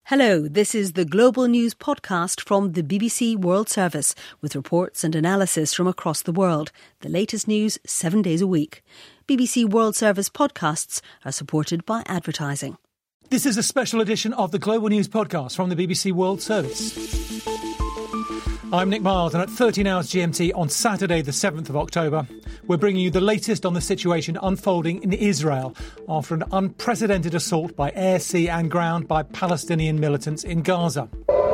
Hello, this is the Global News podcast from the BBC World Service with reports and analysis from across the world. The latest news 7 days a week. BBC World Service podcasts are supported by advertising. This is a special edition of the Global News podcast from the BBC World Service. I'm Nick Miles, and at 13 hours GMT on Saturday the 7th of October, we're bringing you the latest on the situation unfolding in Israel after an unprecedented assault by air, sea and ground by Palestinian militants in Gaza.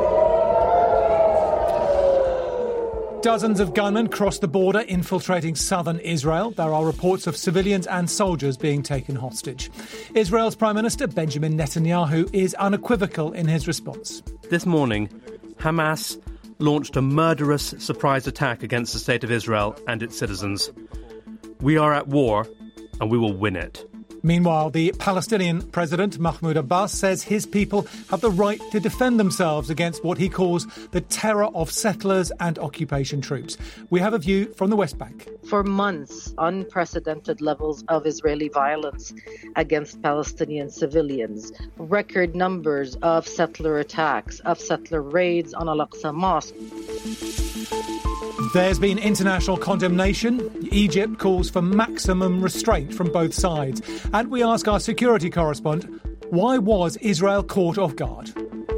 Dozens of gunmen crossed the border, infiltrating southern Israel. There are reports of civilians and soldiers being taken hostage. Israel's Prime Minister Benjamin Netanyahu is unequivocal in his response. This morning, Hamas launched a murderous surprise attack against the state of Israel and its citizens. We are at war, and we will win it. Meanwhile, the Palestinian President Mahmoud Abbas says his people have the right to defend themselves against what he calls the terror of settlers and occupation troops. We have a view from the West Bank. For months, unprecedented levels of Israeli violence against Palestinian civilians, record numbers of settler attacks, of settler raids on Al-Aqsa Mosque. There's been international condemnation. Egypt calls for maximum restraint from both sides. And we ask our security correspondent, why was Israel caught off guard?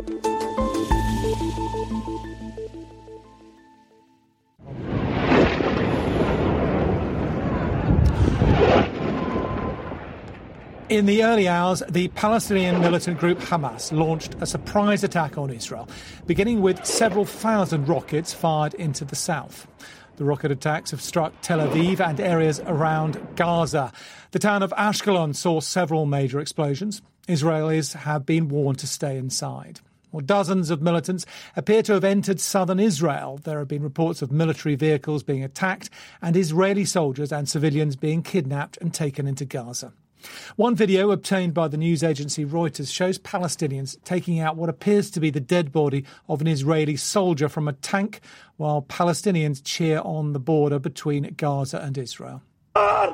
In the early hours, the Palestinian militant group Hamas launched a surprise attack on Israel, beginning with several thousand rockets fired into the south. The rocket attacks have struck Tel Aviv and areas around Gaza. The town of Ashkelon saw several major explosions. Israelis have been warned to stay inside. Well, dozens of militants appear to have entered southern Israel. There have been reports of military vehicles being attacked and Israeli soldiers and civilians being kidnapped and taken into Gaza. One video obtained by the news agency Reuters shows Palestinians taking out what appears to be the dead body of an Israeli soldier from a tank, while Palestinians cheer on the border between Gaza and Israel. Well,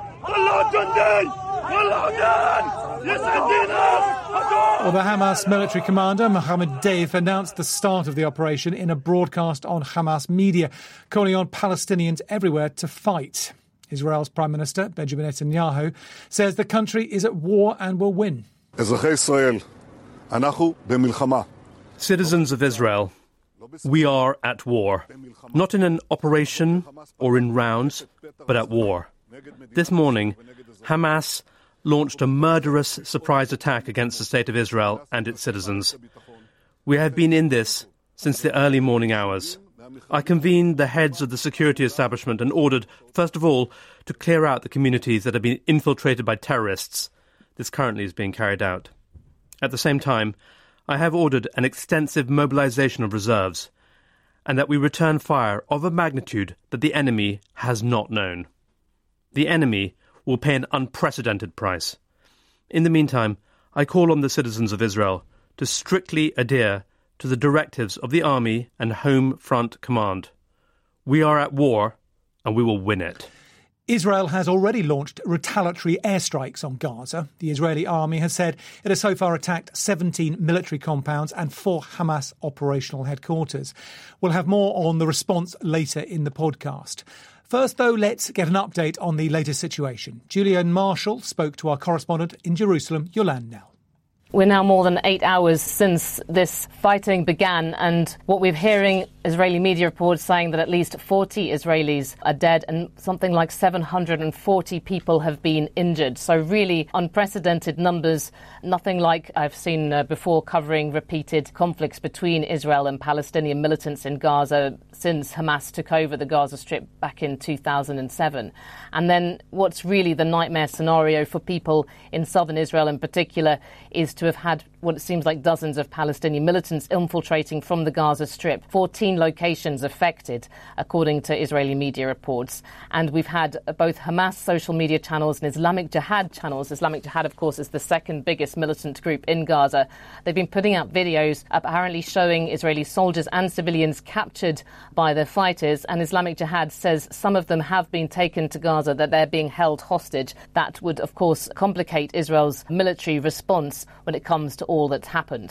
the Hamas military commander, Mohammed Deif, announced the start of the operation in a broadcast on Hamas media, calling on Palestinians everywhere to fight. Israel's Prime Minister, Benjamin Netanyahu, says the country is at war and will win. Citizens of Israel, we are at war. Not in an operation or in rounds, but at war. This morning, Hamas launched a murderous surprise attack against the state of Israel and its citizens. We have been in this since the early morning hours. I convened the heads of the security establishment and ordered, first of all, to clear out the communities that have been infiltrated by terrorists. This currently is being carried out. At the same time, I have ordered an extensive mobilization of reserves, and that we return fire of a magnitude that the enemy has not known. The enemy will pay an unprecedented price. In the meantime, I call on the citizens of Israel to strictly adhere to the directives of the Army and Home Front Command. We are at war, and we will win it. Israel has already launched retaliatory airstrikes on Gaza. The Israeli army has said it has so far attacked 17 military compounds and 4 Hamas operational headquarters. We'll have more on the response later in the podcast. First, though, let's get an update on the latest situation. Julian Marshall spoke to our correspondent in Jerusalem, Yolande Knell. We're now more than 8 hours since this fighting began, and what we're hearing, Israeli media reports saying that at least 40 Israelis are dead and something like 740 people have been injured. So really unprecedented numbers, nothing like I've seen before covering repeated conflicts between Israel and Palestinian militants in Gaza since Hamas took over the Gaza Strip back in 2007. And then what's really the nightmare scenario for people in southern Israel in particular is to have had what it seems like dozens of Palestinian militants infiltrating from the Gaza Strip. 14 locations affected, according to Israeli media reports. And we've had both Hamas social media channels and Islamic Jihad channels. Islamic Jihad, of course, is the second biggest militant group in Gaza. They've been putting out videos apparently showing Israeli soldiers and civilians captured by their fighters. And Islamic Jihad says some of them have been taken to Gaza, that they're being held hostage. That would, of course, complicate Israel's military response when it comes to all that's happened.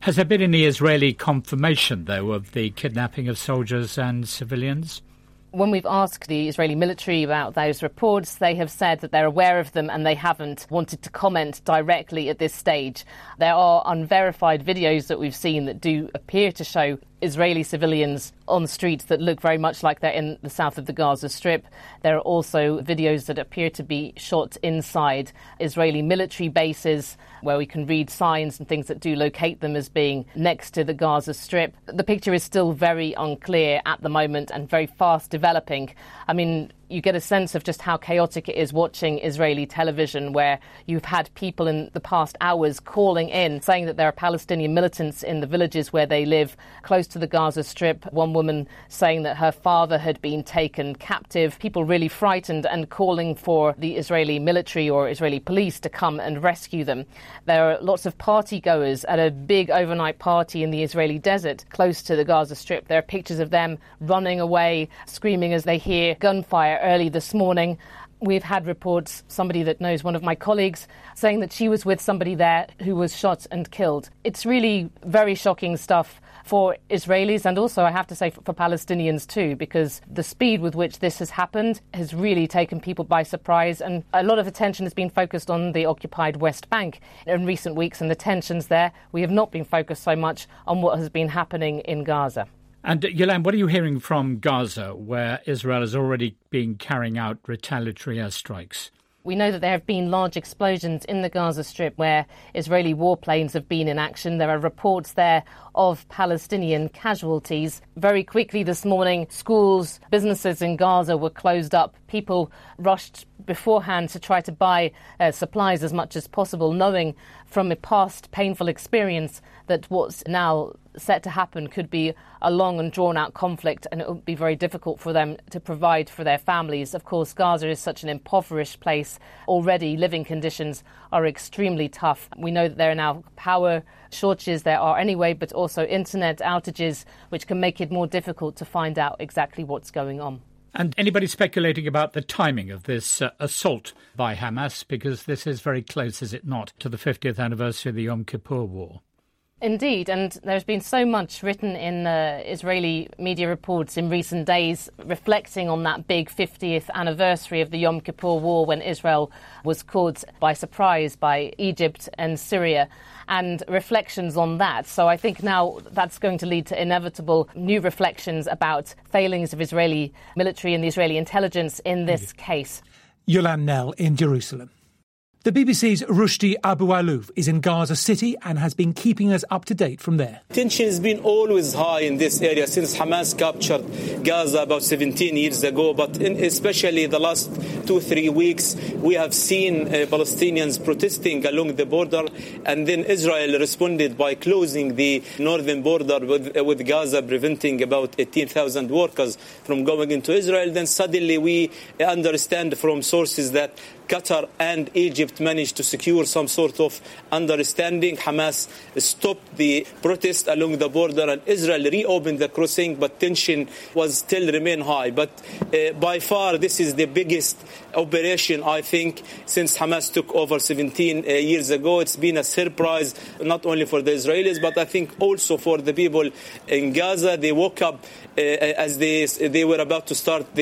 Has there been any Israeli confirmation, though, of the kidnapping of soldiers and civilians? When we've asked the Israeli military about those reports, they have said that they're aware of them and they haven't wanted to comment directly at this stage. There are unverified videos that we've seen that do appear to show Israeli civilians on streets that look very much like they're in the south of the Gaza Strip. There are also videos that appear to be shot inside Israeli military bases where we can read signs and things that do locate them as being next to the Gaza Strip. The picture is still very unclear at the moment and very fast developing. I mean, you get a sense of just how chaotic it is watching Israeli television, where you've had people in the past hours calling in, saying that there are Palestinian militants in the villages where they live close to the Gaza Strip. One woman saying that her father had been taken captive. People really frightened and calling for the Israeli military or Israeli police to come and rescue them. There are lots of party goers at a big overnight party in the Israeli desert close to the Gaza Strip. There are pictures of them running away, screaming as they hear gunfire. Early this morning, we've had reports, somebody that knows one of my colleagues, saying that she was with somebody there who was shot and killed. It's really very shocking stuff for Israelis and also, I have to say, for Palestinians too, because the speed with which this has happened has really taken people by surprise, and a lot of attention has been focused on the occupied West Bank in recent weeks and the tensions there. We have not been focused so much on what has been happening in Gaza. And Yolam, what are you hearing from Gaza, where Israel has already been carrying out retaliatory airstrikes? We know that there have been large explosions in the Gaza Strip where Israeli warplanes have been in action. There are reports there of Palestinian casualties. Very quickly this morning, schools, businesses in Gaza were closed up. People rushed beforehand to try to buy supplies as much as possible, knowing from a past painful experience that what's now set to happen could be a long and drawn-out conflict, and it would be very difficult for them to provide for their families. Of course, Gaza is such an impoverished place. Already living conditions are extremely tough. We know that there are now power shortages there are anyway, but also internet outages, which can make it more difficult to find out exactly what's going on. And anybody speculating about the timing of this assault by Hamas, because this is very close, is it not, to the 50th anniversary of the Yom Kippur War? Indeed, and there's been so much written in Israeli media reports in recent days reflecting on that big 50th anniversary of the Yom Kippur War, when Israel was caught by surprise by Egypt and Syria, and reflections on that. So I think now that's going to lead to inevitable new reflections about failings of Israeli military and the Israeli intelligence in this case. Yolam Nel in Jerusalem. The BBC's Rushdie Abu-Alouf is in Gaza City and has been keeping us up to date from there. Tension has been always high in this area since Hamas captured Gaza about 17 years ago, but especially the last 2-3 weeks, we have seen Palestinians protesting along the border, and then Israel responded by closing the northern border with Gaza, preventing about 18,000 workers from going into Israel. Then suddenly we understand from sources that Qatar and Egypt managed to secure some sort of understanding. Hamas stopped the protest along the border and Israel reopened the crossing, but tension was still remain high. But by far, this is the biggest operation, I think, since Hamas took over 17 years ago. It's been a surprise, not only for the Israelis, but I think also for the people in Gaza. They woke up as they were about to start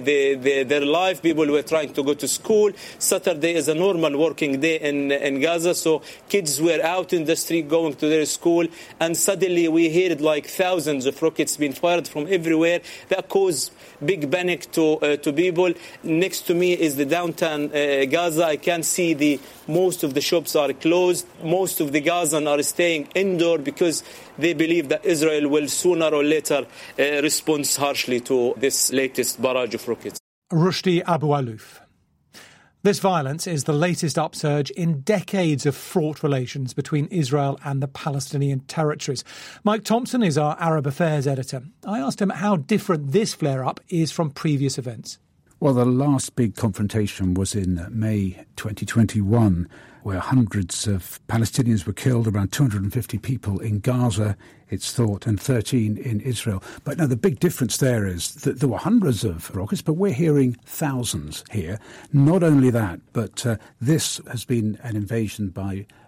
their life. People were trying to go to school. Saturday is a normal working day in Gaza, so kids were out in the street going to their school, and suddenly we heard like thousands of rockets being fired from everywhere. That caused big panic to people. Next to me is the downtown Gaza. I can see most of the shops are closed. Most of the Gazans are staying indoor because they believe that Israel will sooner or later respond harshly to this latest barrage of rockets. Rushdie Abu-Alouf. This violence is the latest upsurge in decades of fraught relations between Israel and the Palestinian territories. Mike Thompson is our Arab Affairs editor. I asked him how different this flare-up is from previous events. Well, the last big confrontation was in May 2021, where hundreds of Palestinians were killed, around 250 people in Gaza, it's thought, and 13 in Israel. But now the big difference there is that there were hundreds of rockets, but we're hearing thousands here. Not only that, but this has been an invasion by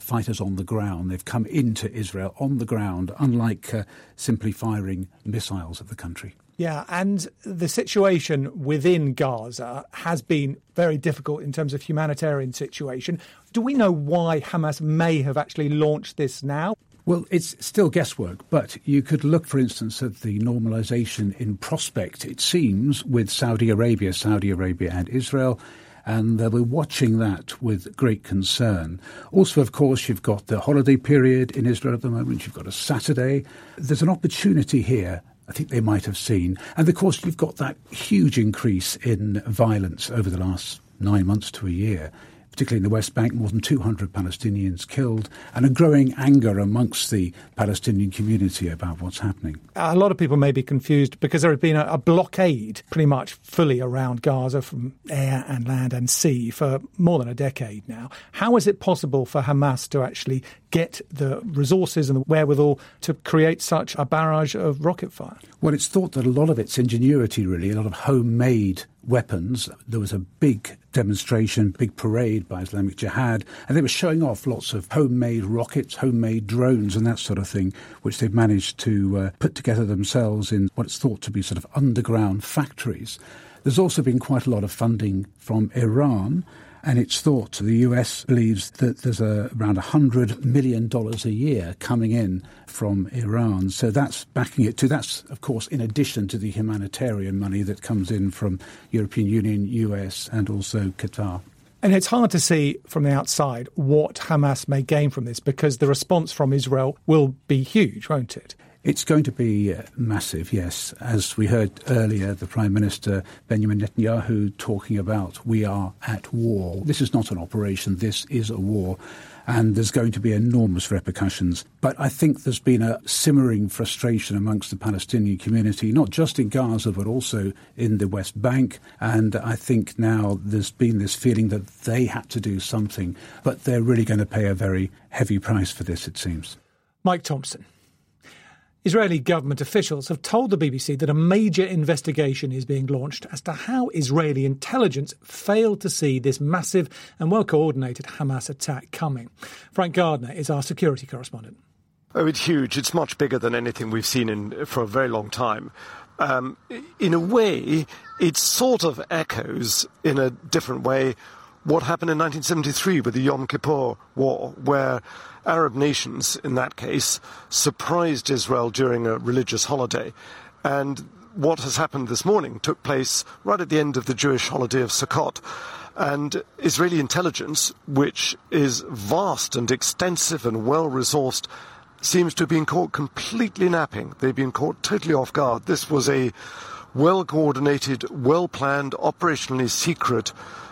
fighters on the ground. They've come into Israel on the ground, unlike simply firing missiles at the country. Yeah, and the situation within Gaza has been very difficult in terms of humanitarian situation. Do we know why Hamas may have actually launched this now? Well, it's still guesswork, but you could look, for instance, at the normalisation in prospect, it seems, with Saudi Arabia and Israel, and they'll be watching that with great concern. Also, of course, you've got the holiday period in Israel at the moment. You've got a Saturday. There's an opportunity here I think they might have seen. And, of course, you've got that huge increase in violence over the last 9 months to a year, particularly in the West Bank, more than 200 Palestinians killed, and a growing anger amongst the Palestinian community about what's happening. A lot of people may be confused because there has been a blockade pretty much fully around Gaza from air and land and sea for more than a decade now. How is it possible for Hamas to actually get the resources and the wherewithal to create such a barrage of rocket fire? Well, it's thought that a lot of its ingenuity, really, a lot of homemade weapons. There was a big demonstration, big parade by Islamic Jihad, and they were showing off lots of homemade rockets, homemade drones and that sort of thing, which they've managed to put together themselves in what is thought to be sort of underground factories. There's also been quite a lot of funding from Iran, and it's thought the US believes that there's around $100 million a year coming in from Iran. So that's backing it too. That's, of course, in addition to the humanitarian money that comes in from European Union, US, and also Qatar. And it's hard to see from the outside what Hamas may gain from this because the response from Israel will be huge, won't it? It's going to be massive, yes. As we heard earlier, the Prime Minister, Benjamin Netanyahu, talking about we are at war. This is not an operation, this is a war. And there's going to be enormous repercussions. But I think there's been a simmering frustration amongst the Palestinian community, not just in Gaza, but also in the West Bank. And I think now there's been this feeling that they had to do something, but they're really going to pay a very heavy price for this, it seems. Mike Thompson. Israeli government officials have told the BBC that a major investigation is being launched as to how Israeli intelligence failed to see this massive and well-coordinated Hamas attack coming. Frank Gardner is our security correspondent. Oh, it's huge. It's much bigger than anything we've seen for a very long time. In a way, it sort of echoes, in a different way, what happened in 1973 with the Yom Kippur War, where Arab nations, in that case, surprised Israel during a religious holiday. And what has happened this morning took place right at the end of the Jewish holiday of Sukkot. And Israeli intelligence, which is vast and extensive and well-resourced, seems to have been caught completely napping. They've been caught totally off guard. This was a well-coordinated, well-planned, operationally secret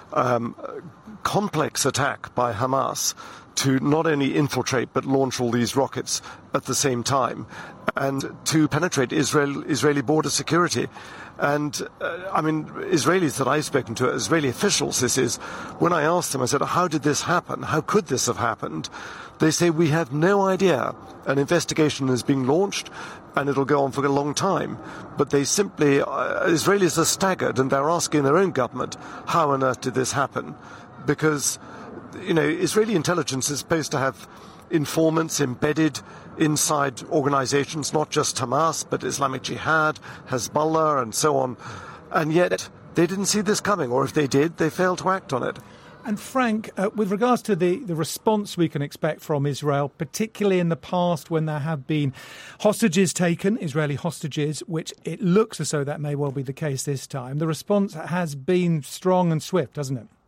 complex attack by Hamas to not only infiltrate but launch all these rockets at the same time and to penetrate Israeli border security. And, Israelis that I've spoken to, Israeli officials, this is, when I asked them, I said, how did this happen? How could this have happened? They say, we have no idea. An investigation is being launched and it'll go on for a long time. But they simply, Israelis are staggered and they're asking their own government, how on earth did this happen? Because, Israeli intelligence is supposed to have informants embedded inside organizations, not just Hamas, but Islamic Jihad, Hezbollah, and so on. And yet, they didn't see this coming, or if they did, they failed to act on it. And Frank, with regards to the response we can expect from Israel, particularly in the past when there have been hostages taken, Israeli hostages, which it looks as though that may well be the case this time, the response has been strong and swift, hasn't it?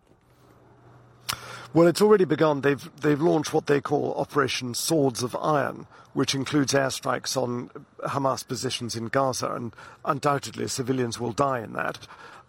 Well, it's already begun. They've launched what they call Operation Swords of Iron, which includes airstrikes on Hamas positions in Gaza, and undoubtedly civilians will die in that.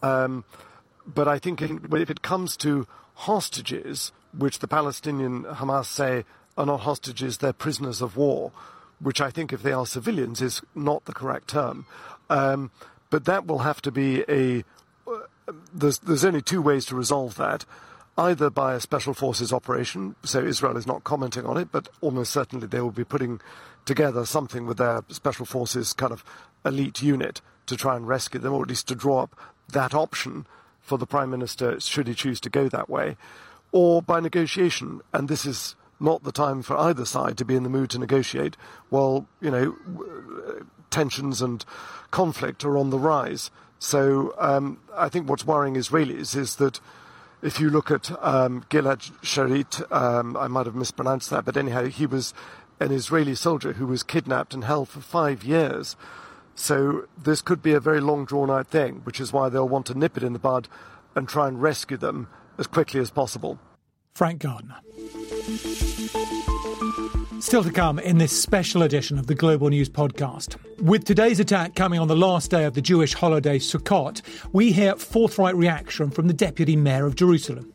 But I think if it comes to hostages, which the Palestinian Hamas say are not hostages, they're prisoners of war, which I think if they are civilians is not the correct term. But that will have to be there's only two ways to resolve that. Either by a special forces operation, so Israel is not commenting on it, but almost certainly they will be putting together something with their special forces kind of elite unit to try and rescue them, or at least to draw up that option for the Prime Minister should he choose to go that way, or by negotiation. And this is not the time for either side to be in the mood to negotiate while, tensions and conflict are on the rise. So I think what's worrying Israelis is that if you look at Gilad Shalit, I might have mispronounced that, but anyhow, he was an Israeli soldier who was kidnapped and held for 5 years. So this could be a very long drawn-out thing, which is why they'll want to nip it in the bud and try and rescue them as quickly as possible. Frank Gardner. Still to come in this special edition of the Global News Podcast. With today's attack coming on the last day of the Jewish holiday Sukkot, we hear forthright reaction from the Deputy Mayor of Jerusalem.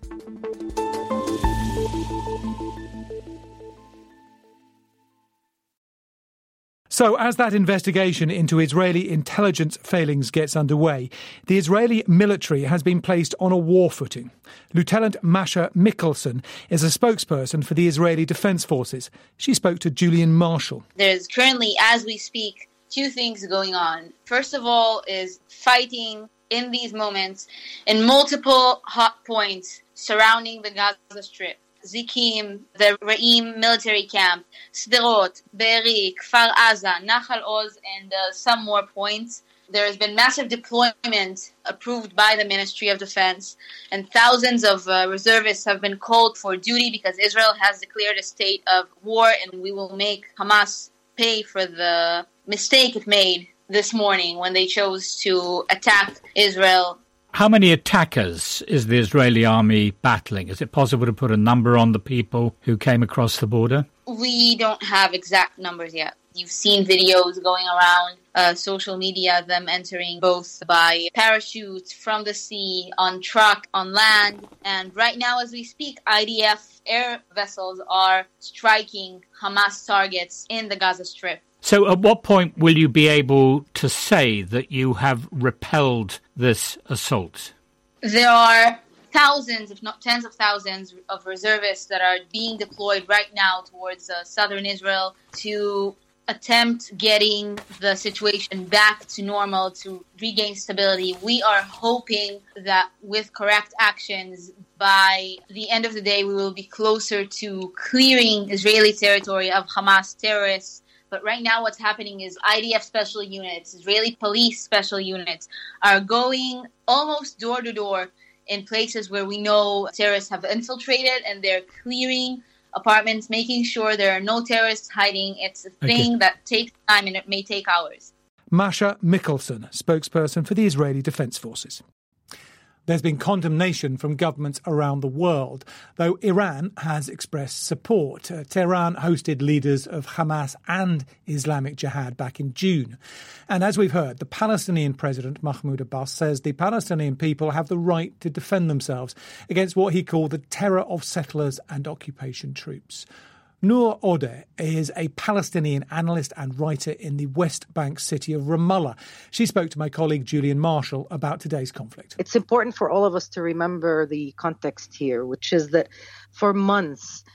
So, as that investigation into Israeli intelligence failings gets underway, the Israeli military has been placed on a war footing. Lieutenant Masha Mikkelsen is a spokesperson for the Israeli Defense Forces. She spoke to Julian Marshall. There's currently, as we speak, two things going on. First of all is fighting in these moments in multiple hot points surrounding the Gaza Strip. Zikim, the Re'im military camp, Sderot, Be'eri, Kfar Aza, Nahal Oz, and some more points. There has been massive deployment approved by the Ministry of Defense, and thousands of reservists have been called for duty because Israel has declared a state of war, and we will make Hamas pay for the mistake it made this morning when they chose to attack Israel. How many attackers is the Israeli army battling? Is it possible to put a number on the people who came across the border? We don't have exact numbers yet. You've seen videos going around social media, them entering both by parachute, from the sea, on truck, on land. And right now, as we speak, IDF air vessels are striking Hamas targets in the Gaza Strip. So at what point will you be able to say that you have repelled this assault? There are thousands, if not tens of thousands, of reservists that are being deployed right now towards southern Israel to attempt getting the situation back to normal, to regain stability. We are hoping that with correct actions, by the end of the day, we will be closer to clearing Israeli territory of Hamas terrorists. But right now what's happening is IDF special units, Israeli police special units are going almost door to door in places where we know terrorists have infiltrated, and they're clearing apartments, making sure there are no terrorists hiding. It's a thing that takes time, and it may take hours. Masha Mikkelsen, spokesperson for the Israeli Defense Forces. There's been condemnation from governments around the world, though Iran has expressed support. Tehran hosted leaders of Hamas and Islamic Jihad back in June. And as we've heard, the Palestinian President Mahmoud Abbas says the Palestinian people have the right to defend themselves against what he called the terror of settlers and occupation troops. Noor Odeh is a Palestinian analyst and writer in the West Bank city of Ramallah. She spoke to my colleague Julian Marshall about today's conflict. It's important for all of us to remember the context here, which is that for months,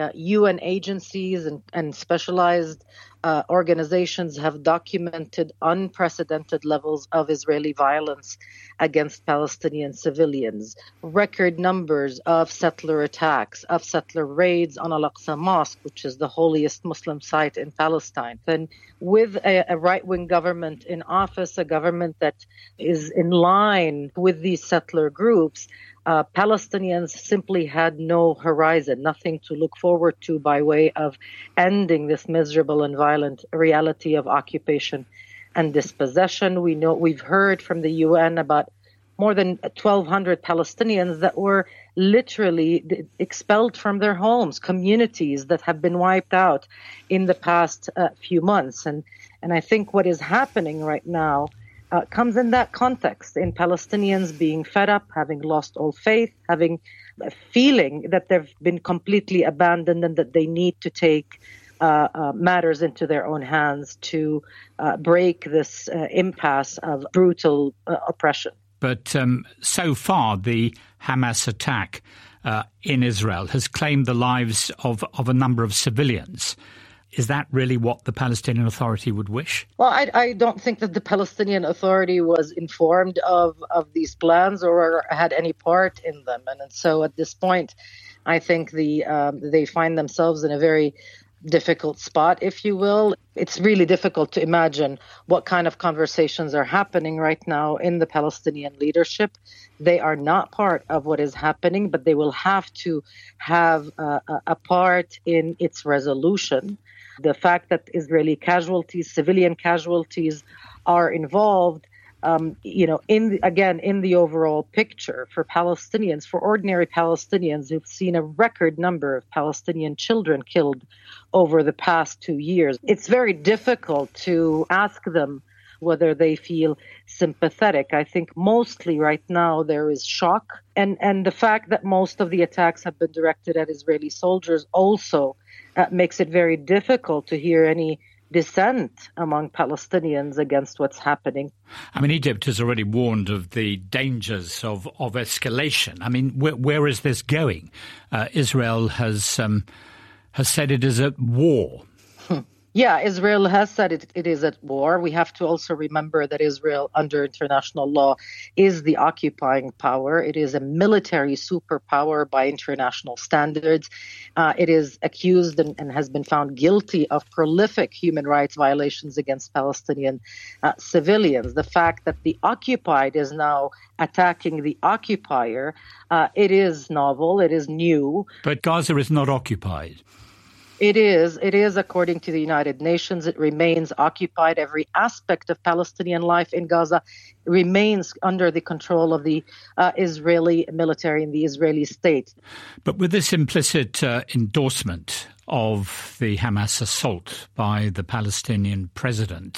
UN agencies and specialized organizations have documented unprecedented levels of Israeli violence against Palestinian civilians, record numbers of settler attacks, of settler raids on Al-Aqsa Mosque, which is the holiest Muslim site in Palestine. And with a right-wing government in office, a government that is in line with these settler groups, Palestinians simply had no horizon, nothing to look forward to by way of ending this miserable and violent reality of occupation and dispossession. We've heard from the UN about more than 1,200 Palestinians that were literally expelled from their homes, communities that have been wiped out in the past few months. And I think what is happening right now comes in that context, in Palestinians being fed up, having lost all faith, having a feeling that they've been completely abandoned and that they need to take matters into their own hands to break this impasse of brutal oppression. But so far, the Hamas attack in Israel has claimed the lives of a number of civilians. Is that really what the Palestinian Authority would wish? Well, I don't think that the Palestinian Authority was informed of these plans or had any part in them. And so at this point, I think they find themselves in a very difficult spot, if you will. It's really difficult to imagine what kind of conversations are happening right now in the Palestinian leadership. They are not part of what is happening, but they will have to have a part in its resolution. The fact that Israeli casualties, civilian casualties, are involved, in the overall picture for Palestinians, for ordinary Palestinians who've seen a record number of Palestinian children killed over the past 2 years. It's very difficult to ask them whether they feel sympathetic. I think mostly right now there is shock. And the fact that most of the attacks have been directed at Israeli soldiers also makes it very difficult to hear any dissent among Palestinians against what's happening. I mean, Egypt has already warned of the dangers of escalation. I mean, where is this going? Israel has said it is at war. Yeah, Israel has said it is at war. We have to also remember that Israel, under international law, is the occupying power. It is a military superpower by international standards. It is accused and has been found guilty of prolific human rights violations against Palestinian civilians. The fact that the occupied is now attacking the occupier, it is novel, it is new. But Gaza is not occupied. It is, according to the United Nations. It remains occupied. Every aspect of Palestinian life in Gaza remains under the control of the Israeli military and the Israeli state. But with this implicit endorsement of the Hamas assault by the Palestinian president,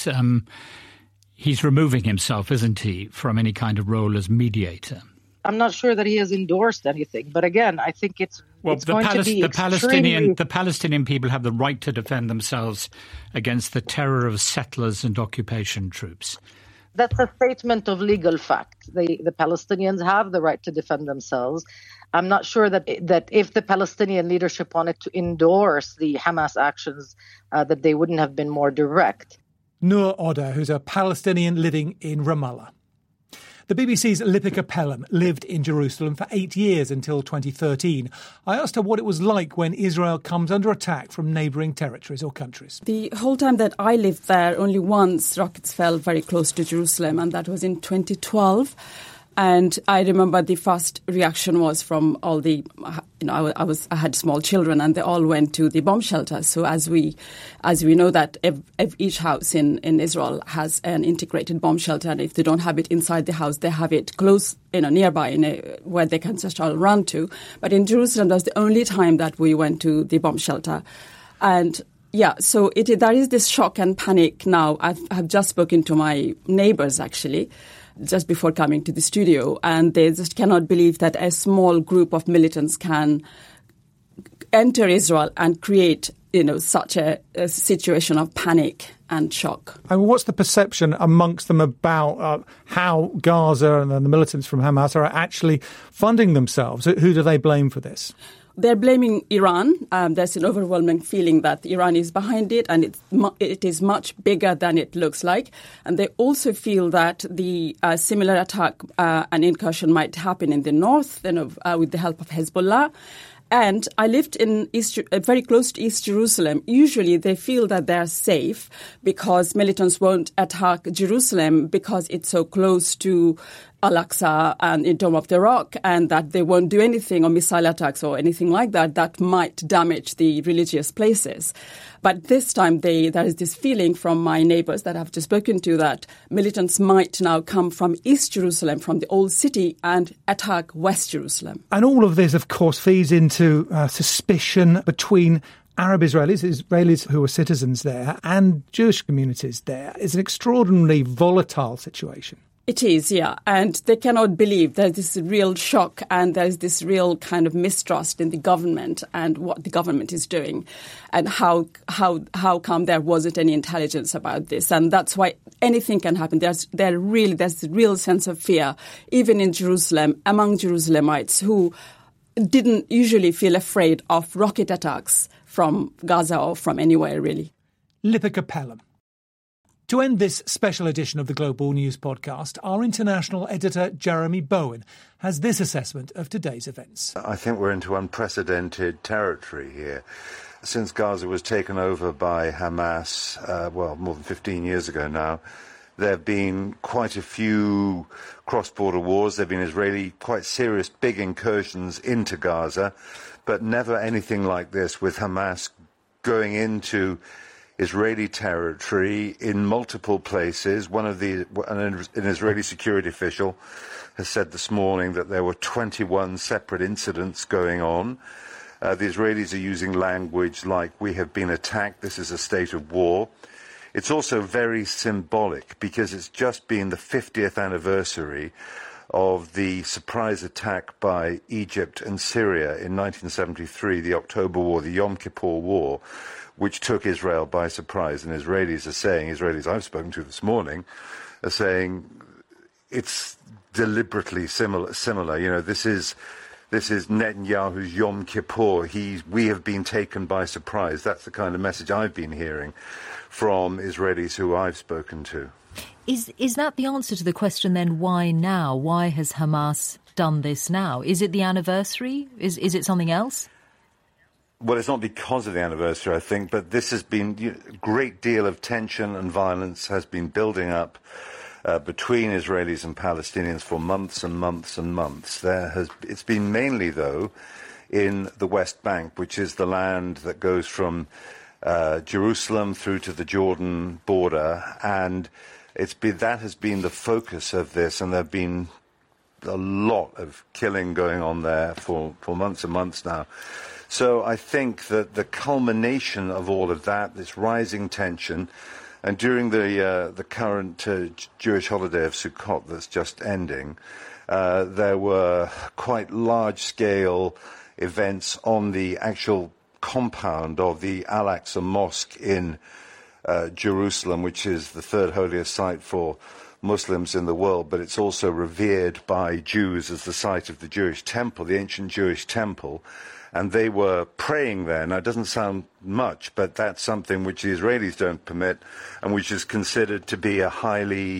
he's removing himself, isn't he, from any kind of role as mediator? I'm not sure that he has endorsed anything, but again, I think it's going to be the Palestinian people have the right to defend themselves against the terror of settlers and occupation troops. That's a statement of legal fact. The Palestinians have the right to defend themselves. I'm not sure that if the Palestinian leadership wanted to endorse the Hamas actions, that they wouldn't have been more direct. Noor Odeh, who's a Palestinian living in Ramallah. The BBC's Lipika Pelham lived in Jerusalem for 8 years until 2013. I asked her what it was like when Israel comes under attack from neighbouring territories or countries. The whole time that I lived there, only once rockets fell very close to Jerusalem, and that was in 2012. And I remember the first reaction was from all the, I had small children and they all went to the bomb shelter. So as we know that each house in Israel has an integrated bomb shelter, and if they don't have it inside the house, they have it close, nearby, where they can just all run to. But in Jerusalem, that was the only time that we went to the bomb shelter. And yeah, so there is this shock and panic now. I've just spoken to my neighbors, actually, just before coming to the studio, and they just cannot believe that a small group of militants can enter Israel and create, such a situation of panic and shock. And what's the perception amongst them about how Gaza and the militants from Hamas are actually funding themselves? Who do they blame for this? They're blaming Iran. There's an overwhelming feeling that Iran is behind it, and it is much bigger than it looks like. And they also feel that the similar attack and incursion might happen in the north, with the help of Hezbollah. And I lived in very close to East Jerusalem. Usually they feel that they're safe because militants won't attack Jerusalem because it's so close to Al-Aqsa and in Dome of the Rock, and that they won't do anything or missile attacks or anything like that might damage the religious places. But this time there is this feeling from my neighbors that I've just spoken to that militants might now come from East Jerusalem, from the old city, and attack West Jerusalem. And all of this, of course, feeds into suspicion between Arab Israelis who are citizens there, and Jewish communities there. It's an extraordinarily volatile situation. It is, yeah. And they cannot believe there's this real shock and there's this real kind of mistrust in the government and what the government is doing and how come there wasn't any intelligence about this. And that's why anything can happen. There's a real sense of fear, even in Jerusalem, among Jerusalemites who didn't usually feel afraid of rocket attacks from Gaza or from anywhere, really. Lipika Pelham. To end this special edition of the Global News Podcast, our international editor Jeremy Bowen has this assessment of today's events. I think we're into unprecedented territory here. Since Gaza was taken over by Hamas, more than 15 years ago now, there have been quite a few cross-border wars. There have been Israeli, quite serious, big incursions into Gaza, but never anything like this, with Hamas going into Israeli territory in multiple places. An Israeli security official has said this morning that there were 21 separate incidents going on. The Israelis are using language like, "we have been attacked, this is a state of war." It's also very symbolic because it's just been the 50th anniversary of the surprise attack by Egypt and Syria in 1973, the October War, the Yom Kippur War, which took Israel by surprise. And Israelis I've spoken to this morning are saying it's deliberately similar. You know, this is Netanyahu's Yom Kippur. We have been taken by surprise. That's the kind of message I've been hearing from Israelis who I've spoken to. Is that the answer to the question then, why now? Why has Hamas done this now? Is it the anniversary? Is it something else? Well, it's not because of the anniversary, I think, but this has been a great deal of tension and violence has been building up between Israelis and Palestinians for months and months and months. It's been mainly, though, in the West Bank, which is the land that goes from Jerusalem through to the Jordan border, and that has been the focus of this, and there have been a lot of killing going on there for months and months now. So I think that the culmination of all of that, this rising tension, and during the current Jewish holiday of Sukkot that's just ending, there were quite large-scale events on the actual compound of the Al-Aqsa Mosque in Jerusalem, which is the third holiest site for Muslims in the world, but it's also revered by Jews as the site of the Jewish temple, the ancient Jewish temple. And they were praying there. Now, it doesn't sound much, but that's something which the Israelis don't permit and which is considered to be a highly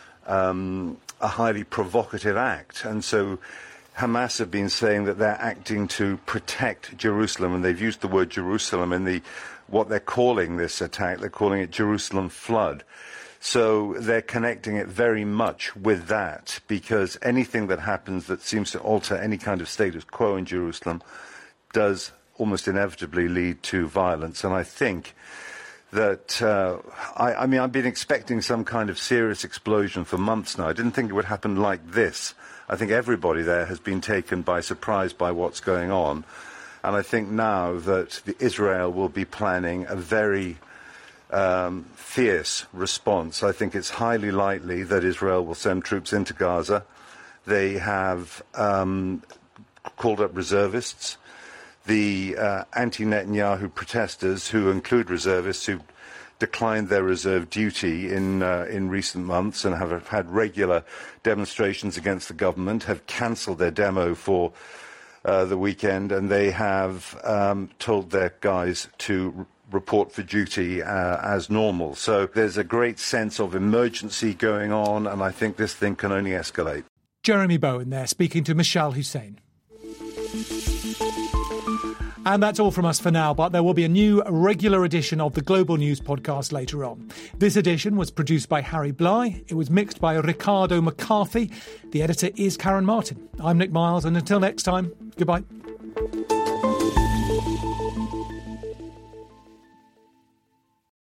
provocative act. And so Hamas have been saying that they're acting to protect Jerusalem, and they've used the word Jerusalem in what they're calling this attack. They're calling it Jerusalem flood. So they're connecting it very much with that, because anything that happens that seems to alter any kind of status quo in Jerusalem does almost inevitably lead to violence. And I think that, I've been expecting some kind of serious explosion for months now. I didn't think it would happen like this. I think everybody there has been taken by surprise by what's going on. And I think now that Israel will be planning a very fierce response. I think it's highly likely that Israel will send troops into Gaza. They have called up reservists. The anti-Netanyahu protesters, who include reservists who declined their reserve duty in recent months and have had regular demonstrations against the government, have cancelled their demo for the weekend, and they have told their guys to report for duty as normal. So there's a great sense of emergency going on, and I think this thing can only escalate. Jeremy Bowen there, speaking to Michelle Hussein. And that's all from us for now, but there will be a new regular edition of the Global News Podcast later on. This edition was produced by Harry Bly. It was mixed by Ricardo McCarthy. The editor is Karen Martin. I'm Nick Miles, and until next time, goodbye.